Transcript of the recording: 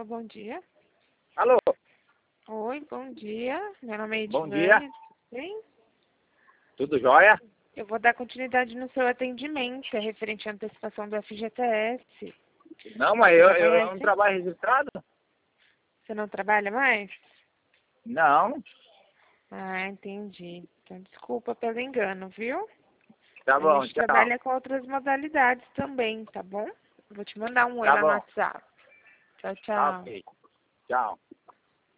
Alô, bom dia. Alô, Oi, bom dia. Meu nome é bom Edilane. dia. Sim? Tudo jóia? Eu vou dar continuidade no seu atendimento, referente à antecipação do FGTS. Não, mas Você eu, já eu não conhece? trabalho registrado? Você não trabalha mais? Não, Ah, entendi. Então, desculpa pelo engano, viu? tá A bom, gente tchau. trabalha com outras modalidades também, tá bom? Eu vou te mandar um oi Tá lá no bom, WhatsApp. Tchau, tá tchau. ok. Tchau.